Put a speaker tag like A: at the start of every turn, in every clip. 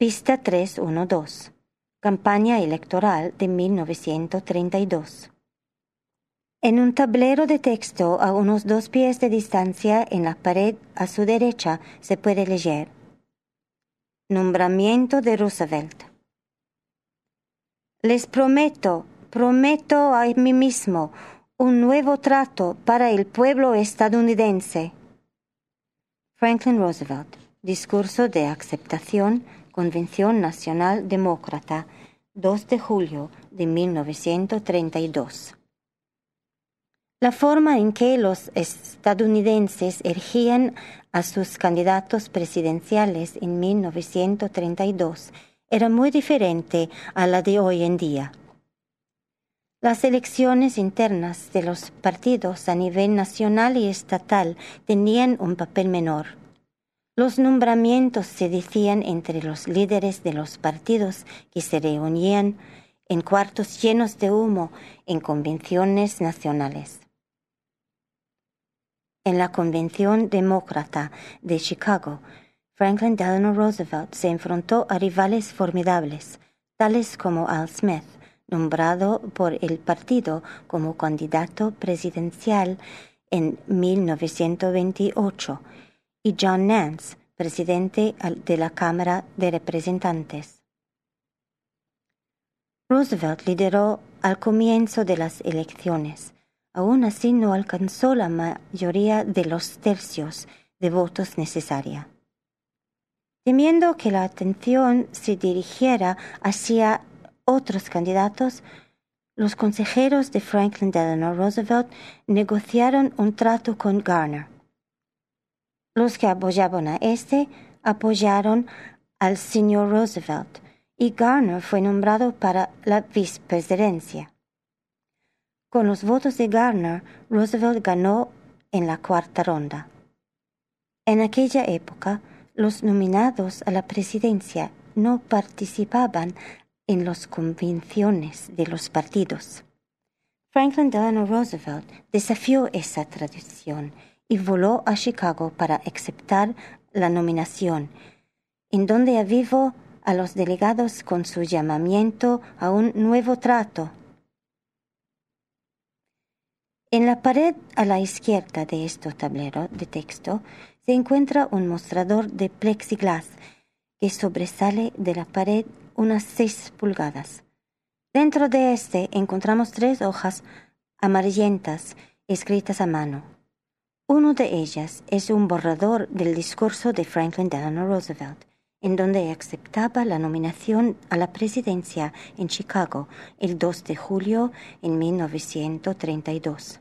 A: Pista 312. Campaña electoral de 1932. En un tablero de texto a unos 2 pies de distancia en la pared a su derecha se puede leer: Nombramiento de Roosevelt. Les prometo a mí mismo un nuevo trato para el pueblo estadounidense. Franklin Roosevelt. Discurso de aceptación, Convención Nacional Demócrata, 2 de julio de 1932. La forma en que los estadounidenses elegían a sus candidatos presidenciales en 1932 era muy diferente a la de hoy en día. Las elecciones internas de los partidos a nivel nacional y estatal tenían un papel menor. Los nombramientos se decían entre los líderes de los partidos que se reunían en cuartos llenos de humo en convenciones nacionales. En la Convención Demócrata de Chicago, Franklin Delano Roosevelt se enfrentó a rivales formidables, tales como Al Smith, nombrado por el partido como candidato presidencial en 1928, y John Nance, presidente de la Cámara de Representantes. Roosevelt lideró al comienzo de las elecciones. Aún así no alcanzó la mayoría de los tercios de votos necesaria. Temiendo que la atención se dirigiera hacia otros candidatos, los consejeros de Franklin Delano Roosevelt negociaron un trato con Garner. Los que apoyaban a apoyaron al señor Roosevelt, y Garner fue nombrado para la vicepresidencia. Con los votos de Garner, Roosevelt ganó en la 4ª ronda. En aquella época, los nominados a la presidencia no participaban en las convenciones de los partidos. Franklin Delano Roosevelt desafió esa tradición y voló a Chicago para aceptar la nominación, en donde avivó a los delegados con su llamamiento a un nuevo trato. En la pared a la izquierda de este tablero de texto se encuentra un mostrador de plexiglas que sobresale de la pared unas 6 pulgadas. Dentro de este encontramos 3 hojas amarillentas escritas a mano. Una de ellas es un borrador del discurso de Franklin Delano Roosevelt, en donde aceptaba la nominación a la presidencia en Chicago el 2 de julio en 1932.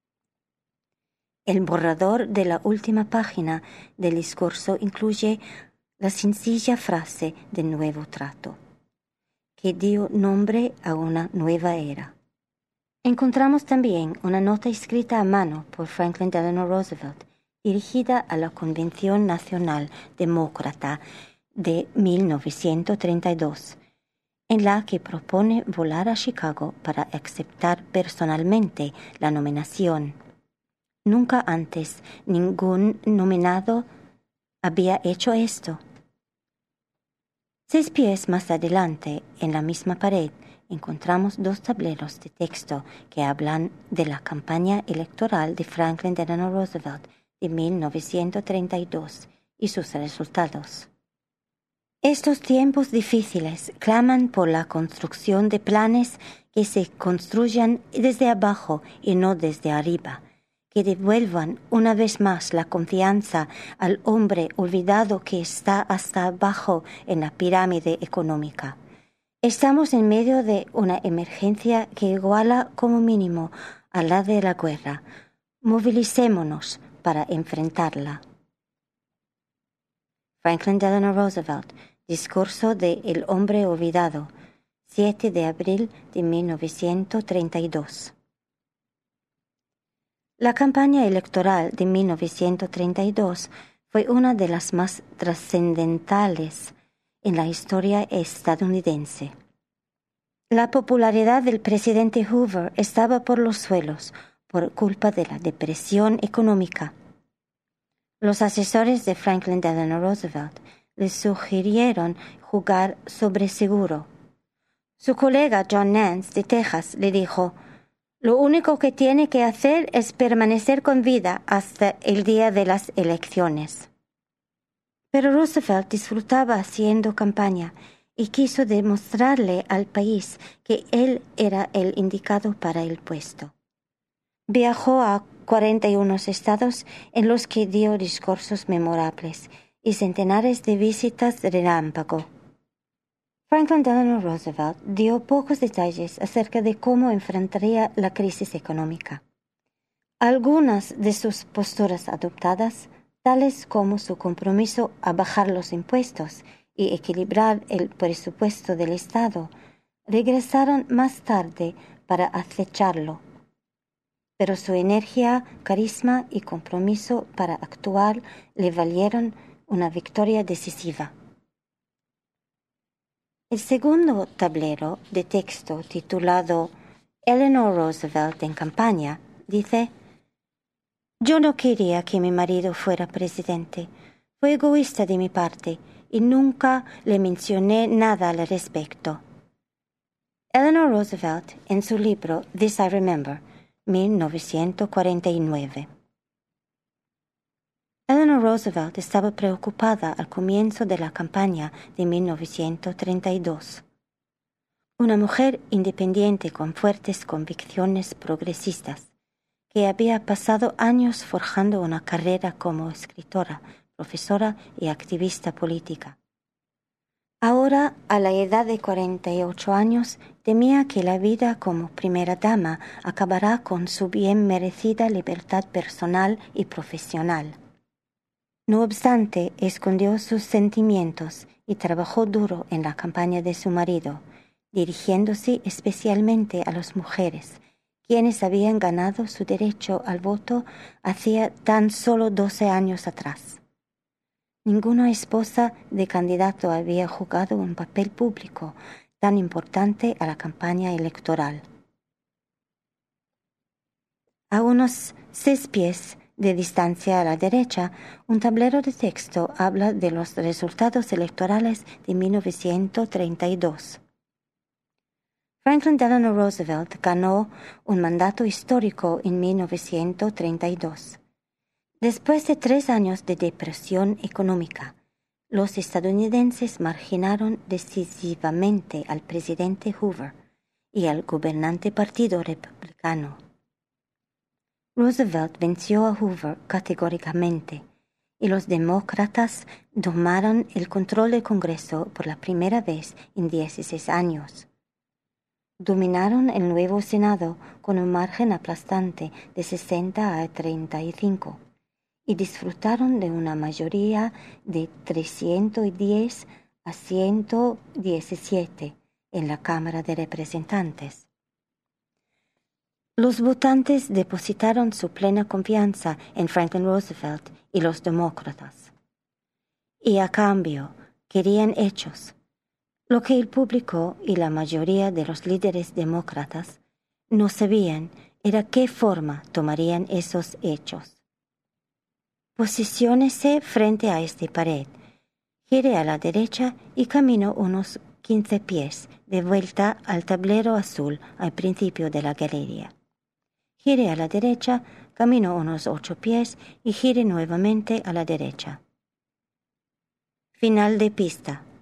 A: El borrador de la última página del discurso incluye la sencilla frase de nuevo trato, que dio nombre a una nueva era. Encontramos también una nota escrita a mano por Franklin Delano Roosevelt, dirigida a la Convención Nacional Demócrata de 1932, en la que propone volar a Chicago para aceptar personalmente la nominación. Nunca antes ningún nominado había hecho esto. 6 pies más adelante, en la misma pared, encontramos 2 tableros de texto que hablan de la campaña electoral de Franklin Delano Roosevelt de 1932 y sus resultados. Estos tiempos difíciles claman por la construcción de planes que se construyan desde abajo y no desde arriba, que devuelvan una vez más la confianza al hombre olvidado que está hasta abajo en la pirámide económica. Estamos en medio de una emergencia que iguala como mínimo a la de la guerra. Movilicémonos para enfrentarla. Franklin Delano Roosevelt, Discurso de El hombre olvidado, 7 de abril de 1932. La campaña electoral de 1932 fue una de las más trascendentales en la historia estadounidense. La popularidad del presidente Hoover estaba por los suelos por culpa de la depresión económica. Los asesores de Franklin Delano Roosevelt les sugirieron jugar sobre seguro. Su colega John Nance de Texas le dijo: «Lo único que tiene que hacer es permanecer con vida hasta el día de las elecciones». Pero Roosevelt disfrutaba haciendo campaña y quiso demostrarle al país que él era el indicado para el puesto. Viajó a 41 estados en los que dio discursos memorables y centenares de visitas relámpago. Franklin Delano Roosevelt dio pocos detalles acerca de cómo enfrentaría la crisis económica. Algunas de sus posturas adoptadas, tales como su compromiso a bajar los impuestos y equilibrar el presupuesto del Estado, regresaron más tarde para acecharlo. Pero su energía, carisma y compromiso para actuar le valieron una victoria decisiva. El segundo tablero de texto, titulado Eleanor Roosevelt en campaña, dice: «Yo no quería que mi marido fuera presidente. Fue egoísta de mi parte y nunca le mencioné nada al respecto». Eleanor Roosevelt en su libro This I Remember, 1949. Eleanor Roosevelt estaba preocupada al comienzo de la campaña de 1932. Una mujer independiente con fuertes convicciones progresistas, que había pasado años forjando una carrera como escritora, profesora y activista política. Ahora, a la edad de 48 años, temía que la vida como primera dama acabará con su bien merecida libertad personal y profesional. No obstante, escondió sus sentimientos y trabajó duro en la campaña de su marido, dirigiéndose especialmente a las mujeres, quienes habían ganado su derecho al voto hacía tan solo 12 años atrás. Ninguna esposa de candidato había jugado un papel público tan importante a la campaña electoral. A unos 6 pies de distancia a la derecha, un tablero de texto habla de los resultados electorales de 1932. Franklin Delano Roosevelt ganó un mandato histórico en 1932. Después de 3 años de depresión económica, los estadounidenses marginaron decisivamente al presidente Hoover y al gobernante Partido Republicano. Roosevelt venció a Hoover categóricamente y los demócratas tomaron el control del Congreso por la primera vez en 16 años. Dominaron el nuevo Senado con un margen aplastante de 60 a 35 y disfrutaron de una mayoría de 310 a 117 en la Cámara de Representantes. Los votantes depositaron su plena confianza en Franklin Roosevelt y los demócratas. Y a cambio, querían hechos, lo que el público y la mayoría de los líderes demócratas no sabían era qué forma tomarían esos hechos. Posiciónese frente a esta pared, gire a la derecha y camino unos 15 pies de vuelta al tablero azul al principio de la galería. Gire a la derecha, camino unos 8 pies y gire nuevamente a la derecha. Final de pista.